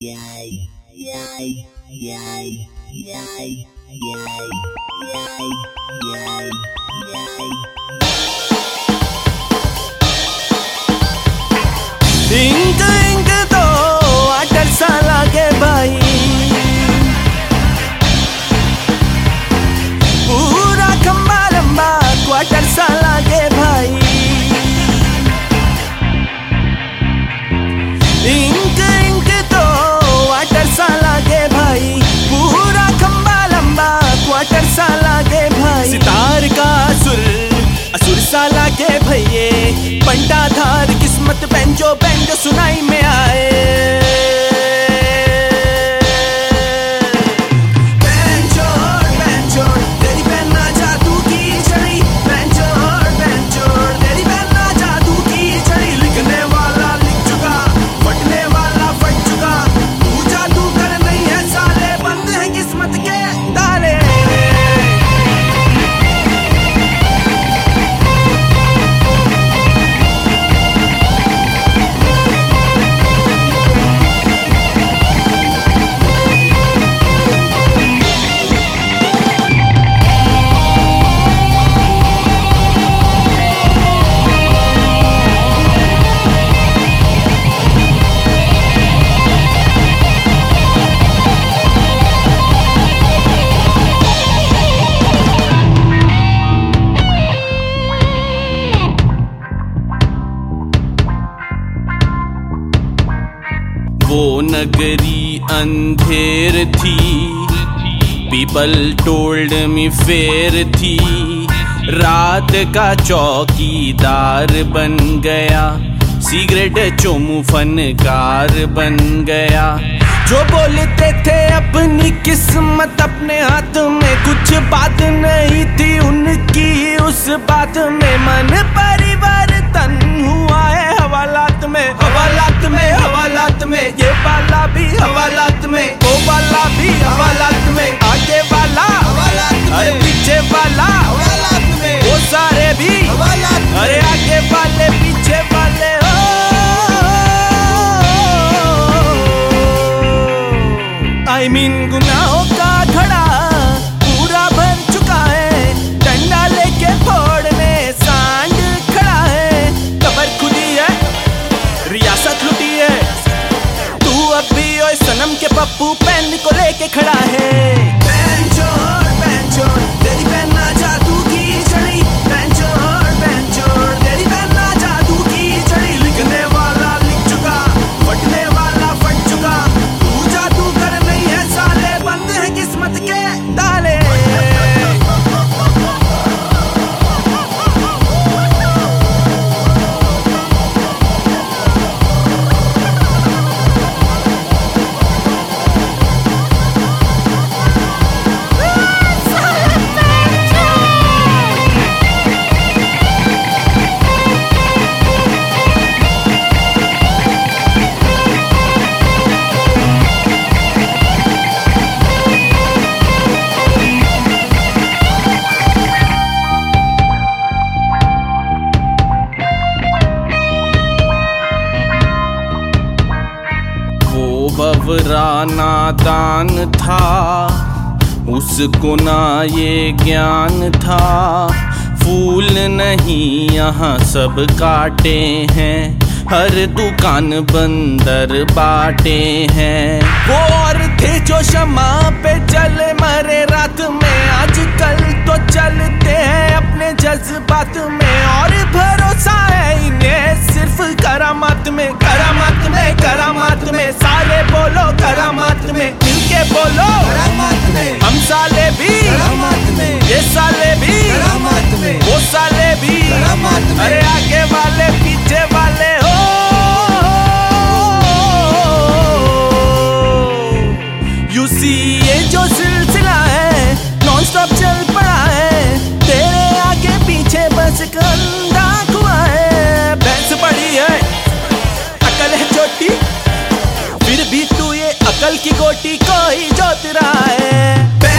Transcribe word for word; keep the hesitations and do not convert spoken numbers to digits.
Ink ink तो water सा लागे भाई, पूरा खंबा लंबा क्वार्टर सा लागे भाई। इंक इंक तो वाटर सा लागे भाई, पूरा खंबा लंबा क्वार्टर सा लागे भाई। सितार का असुर असुर सा लागे भैये, पंटा धार किस्मत बेंजो बेंजो सुनाई में आए। वो नगरी अंधेर थी, पीपल टोल्ड मी फेर थी। रात का चौकीदार बन गया, सिगरेट चोमू फनकार बन गया। जो बोलते थे अपनी किस्मत अपने हाथ में, कुछ बात नहीं थी उनकी उस बात में। मन परिवर्तन हुआ है हवालात में, हवालात में, हवालात में। ये वाला भी हवालात में, वो वाला भी हवालात में। आगे वाला हवालात में, अरे पीछे वाला हवालात में। वो सारे भी हवालात में, अरे आगे वाले पीछे वाले। आई मीन गुनाहों का घड़ा पूरा भर चुका है, डंडा लेके फोड़ने सांड खड़ा है। कबर खुदी है, रियासत लुटी है, तू अब भी ओए सनम के पप्पू पेन को लेके खड़ा है। पेन छोड़ पेन छोड़, तेरी पेन ना जादू की छड़ी। पेन छोड़ पेन छोड़, तेरी पेन ना जादू की छड़ी। लिखने वाला लिख चुका, फटने वाला फट चुका। तू जादू कर नहीं है साले, बंद है किस्मत के ताले। बवरा नादान था, उसको ना ये ज्ञान था। फूल नहीं यहाँ सब काटे हैं, हर दुकान बंदर बाटे हैं। वो और थे जो शमा पे चले मरे रात में, आजकल तो चलते हैं अपने जज्बात में। और भरोसा है इन्हें सिर्फ करामात में, करामात में, करामात में। साले बोलो करामात में, मिलके बोलो करामात में। हम साले भी करामात में, ये साले भी करामात में, वो साले भी करामात में। अरे आगे वाले पीछे वाले हो। यू सी ये जो सिलसिला है नॉन स्टॉप चल पड़ा है, तेरे आगे पीछे बस कंधा हुआ है। भैंस पड़ी है, अकल है छोटी, फिर भी तू ये अकल की गोटी को ही जोत रहा है।